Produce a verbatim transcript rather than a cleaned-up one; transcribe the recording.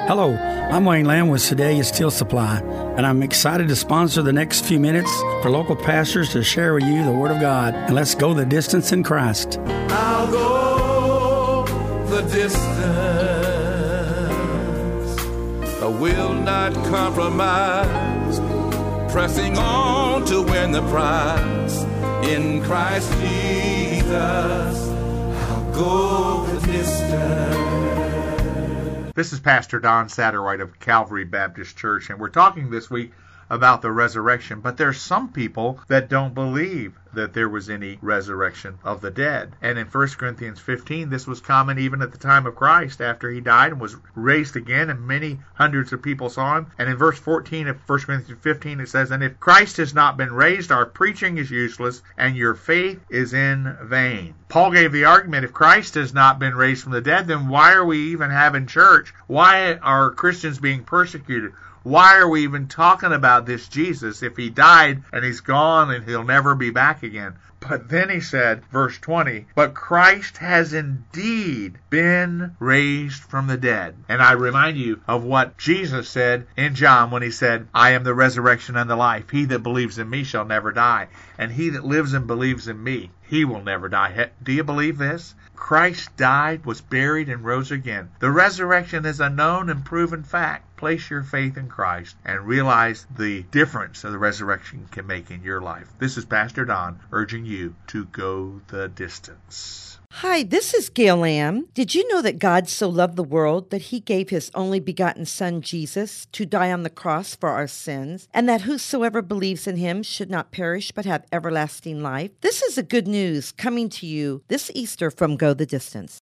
Hello, I'm Wayne Lamb with Sedalia Steel Supply, and I'm excited to sponsor the next few minutes for local pastors to share with you the Word of God. And let's go the distance in Christ. I'll go the distance. I will not compromise, pressing on to win the prize. In Christ Jesus, I'll go the distance. This is Pastor Don Satterwhite of Calvary Baptist Church, and we're talking this week about the resurrection. But there's some people that don't believe that there was any resurrection of the dead. And in First Corinthians fifteen, this was common even at the time of Christ, after he died and was raised again, and many hundreds of people saw him. And in verse fourteen of First Corinthians fifteen, it says, "And if Christ has not been raised, our preaching is useless, and your faith is in vain." Paul gave the argument, if Christ has not been raised from the dead, then why are we even having church? Why are Christians being persecuted? Why are we even talking about this Jesus if he died and he's gone and he'll never be back again? But then he said, verse twenty, "But Christ has indeed been raised from the dead." And I remind you of what Jesus said in John when he said, "I am the resurrection and the life. He that believes in me shall never die. And he that lives and believes in me, he will never die." Do you believe this? Christ died, was buried, and rose again. The resurrection is a known and proven fact. Place your faith in Christ and realize the difference that the resurrection can make in your life. This is Pastor Don urging you to go the distance. Hi, this is Gail Lamb. Did you know that God so loved the world that he gave his only begotten Son, Jesus, to die on the cross for our sins, and that whosoever believes in him should not perish but have everlasting life? This is a good news coming to you this Easter from Go the Distance.